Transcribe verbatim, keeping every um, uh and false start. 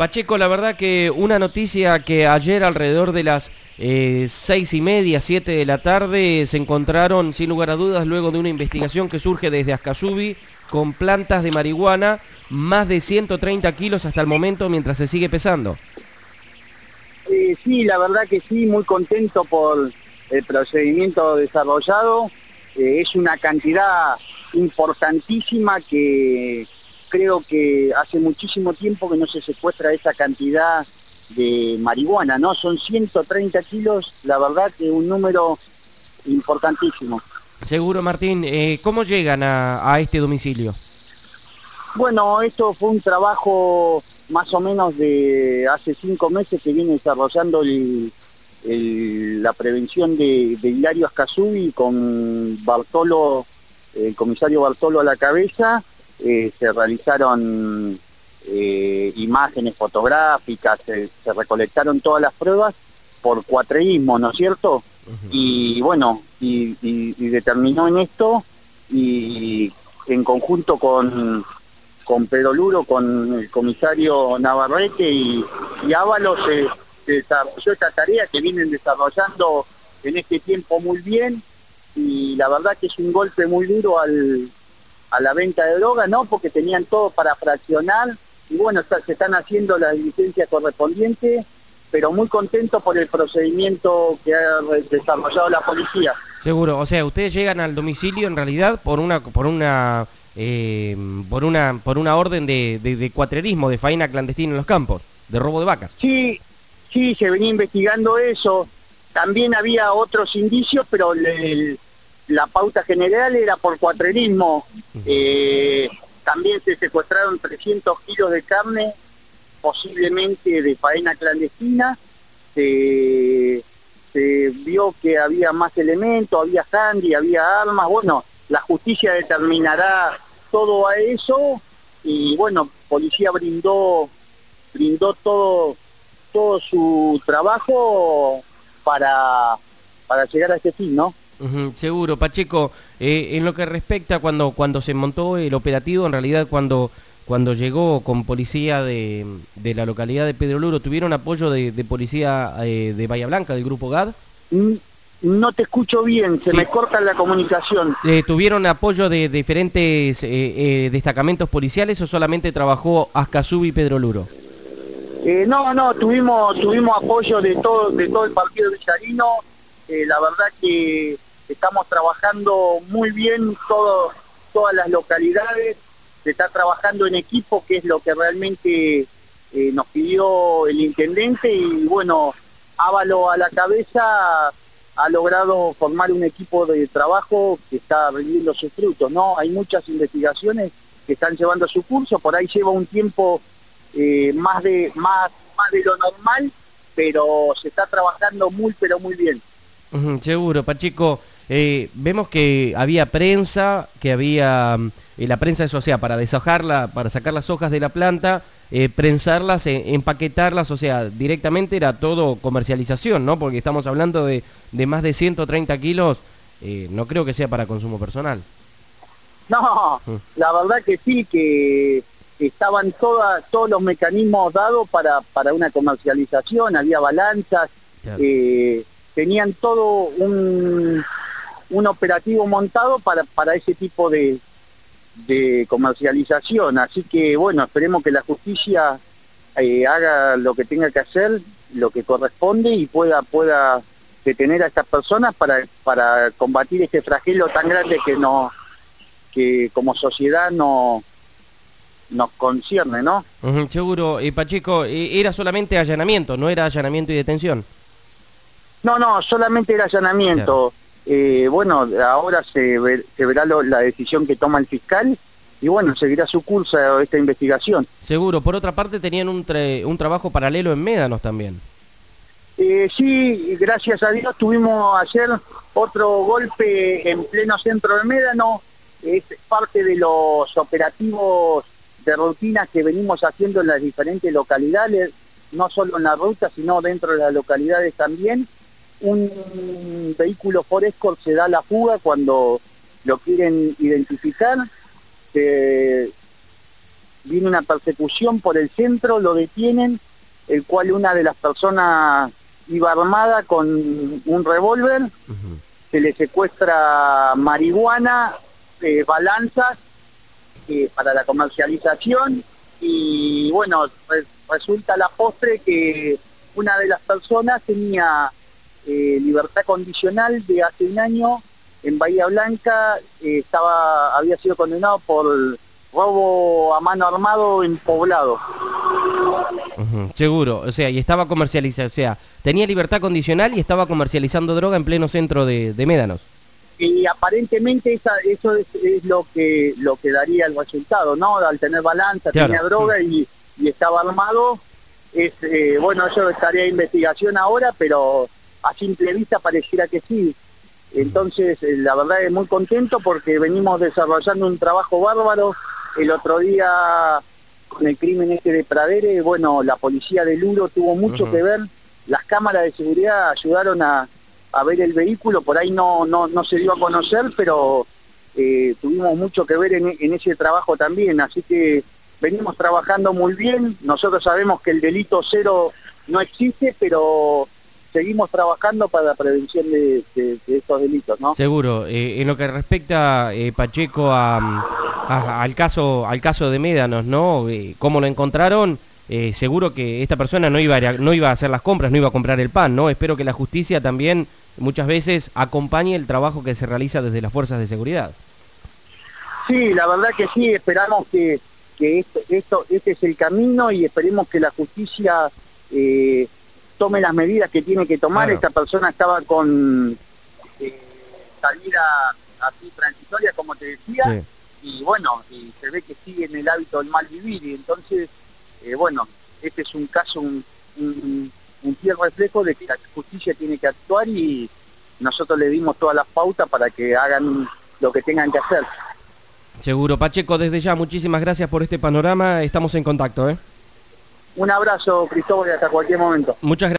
Pacheco, la verdad que una noticia que ayer alrededor de las eh, seis y media, siete de la tarde, se encontraron sin lugar a dudas luego de una investigación que surge desde Ascasubi con plantas de marihuana, más de ciento treinta kilos hasta el momento mientras se sigue pesando. Eh, sí, la verdad que sí, muy contento por el procedimiento desarrollado. Eh, es una cantidad importantísima que creo que hace muchísimo tiempo que no se secuestra esa cantidad de marihuana, ¿no? Son ciento treinta kilos, la verdad que es un número importantísimo. Seguro, Martín, eh, ¿cómo llegan a, a este domicilio? Bueno, esto fue un trabajo más o menos de hace cinco meses que viene desarrollando el, el, la prevención de, de Hilario Ascasubi con Bartolo, el comisario Bartolo a la cabeza. Eh, se realizaron eh, imágenes fotográficas, se, se recolectaron todas las pruebas por cuatreísmo, ¿no es cierto? Uh-huh. Y bueno, y, y, y determinó en esto, y en conjunto con... con Pedro Luro, con el comisario Navarrete y, y Ábalos, se, se desarrolló esta tarea que vienen desarrollando en este tiempo muy bien, y la verdad que es un golpe muy duro al, a la venta de droga, ¿no? Porque tenían todo para fraccionar, y bueno, está, se están haciendo las diligencias correspondientes, pero muy contento por el procedimiento que ha desarrollado la policía. Seguro, o sea, ustedes llegan al domicilio en realidad por una... por una... Eh, por una por una orden de, de, de cuatrerismo, de faena clandestina en los campos, de robo de vacas. Sí, sí, se venía investigando eso. También había otros indicios, pero el, la pauta general era por cuatrerismo. Uh-huh. eh, también se secuestraron trescientos kilos de carne, posiblemente de faena clandestina. Se, se vio que había más elementos, había handy, había armas. Bueno, la justicia determinará todo a eso, y bueno, policía brindó brindó todo todo su trabajo para para llegar a este fin, ¿no? Uh-huh, seguro, Pacheco. Eh, en lo que respecta cuando cuando se montó el operativo, en realidad cuando cuando llegó con policía de, de la localidad de Pedro Luro, ¿tuvieron apoyo de, de policía eh, de Bahía Blanca, del Grupo G A D? Mm. No te escucho bien, se sí. me corta la comunicación. Eh, ¿Tuvieron apoyo de diferentes eh, eh, destacamentos policiales o solamente trabajó Ascasubi y Pedro Luro? Eh, no, no, tuvimos tuvimos apoyo de todo de todo el partido villarino. Eh, la verdad que estamos trabajando muy bien todo, todas las localidades. Se está trabajando en equipo, que es lo que realmente eh, nos pidió el intendente, y bueno, Ávalo a la cabeza ha logrado formar un equipo de trabajo que está rindiendo sus frutos, ¿no? Hay muchas investigaciones que están llevando su curso, por ahí lleva un tiempo eh, más de más, más de lo normal, pero se está trabajando muy, pero muy bien. Uh-huh, seguro, Pacheco. Eh, vemos que había prensa, que había... Eh, la prensa es, o sea, para deshojarla, para sacar las hojas de la planta, eh, prensarlas, eh, empaquetarlas, o sea, directamente era todo comercialización, ¿no? Porque estamos hablando de, de más de ciento treinta kilos, eh, no creo que sea para consumo personal. No, uh. la verdad que sí, que estaban todas, todos los mecanismos dados para, para una comercialización, había balanzas, claro. eh, tenían todo un, un operativo montado para, para ese tipo de... de comercialización, así que bueno, esperemos que la justicia eh, haga lo que tenga que hacer, lo que corresponde, y pueda pueda detener a estas personas para para combatir este flagelo tan grande que no que como sociedad no nos concierne, ¿no? Uh-huh, seguro. Eh, Pacheco, eh, era solamente allanamiento, no era allanamiento y detención. No, no, solamente era allanamiento. Claro. Eh, bueno, ahora se, ver, se verá lo, la decisión que toma el fiscal, y bueno, seguirá su curso esta investigación. Seguro. Por otra parte, tenían un, tra un trabajo paralelo en Médanos también. Eh, sí, gracias a Dios tuvimos ayer otro golpe en pleno centro de Médano. Es parte de los operativos de rutina que venimos haciendo en las diferentes localidades, no solo en la ruta, sino dentro de las localidades también. Un vehículo Ford Escort se da la fuga cuando lo quieren identificar, se, viene una persecución por el centro, lo detienen, el cual una de las personas iba armada con un revólver, uh-huh. Se le secuestra marihuana, eh, balanzas eh, para la comercialización, y bueno, re- resulta la postre que una de las personas tenía eh, libertad condicional de hace un año en Bahía Blanca, eh, estaba había sido condenado por robo a mano armado en Poblado. Uh-huh, seguro, o sea, y estaba comercializando, o sea, tenía libertad condicional y estaba comercializando droga en pleno centro de, de Médanos. Y aparentemente esa, eso es, es lo que lo que daría el resultado, ¿no? Al tener balanza, claro. Tenía droga y, y estaba armado. Es eh, bueno, eso estaría de investigación ahora, pero a simple vista pareciera que sí. Entonces, eh, la verdad es muy contento porque venimos desarrollando un trabajo bárbaro. El otro día, con el crimen este de Pradere, bueno, la policía de Luro tuvo mucho uh-huh. que ver. Las cámaras de seguridad ayudaron a, a ver el vehículo, por ahí no no no se dio a conocer, pero eh, tuvimos mucho que ver en, en ese trabajo también. Así que venimos trabajando muy bien. Nosotros sabemos que el delito cero no existe, pero seguimos trabajando para la prevención de, de, de estos delitos, ¿no? Seguro. Eh, en lo que respecta, eh, Pacheco, a, a, al caso al caso de Médanos, ¿no? Eh, ¿Cómo lo encontraron? Eh, seguro que esta persona no iba, a, no iba a hacer las compras, no iba a comprar el pan, ¿no? Espero que la justicia también muchas veces acompañe el trabajo que se realiza desde las fuerzas de seguridad. Sí, la verdad que sí, esperamos que, que esto, esto este es el camino y esperemos que la justicia eh, tome las medidas que tiene que tomar. Claro. Esta persona estaba con eh, salida así transitoria, como te decía, sí. Y bueno, y se ve que sigue en el hábito del mal vivir, y entonces, eh, bueno, este es un caso, un, un, un fiel reflejo de que la justicia tiene que actuar y nosotros le dimos todas las pautas para que hagan lo que tengan que hacer. Seguro. Pacheco, desde ya, muchísimas gracias por este panorama, estamos en contacto, ¿eh? Un abrazo, Cristóbal, y hasta cualquier momento. Muchas gracias.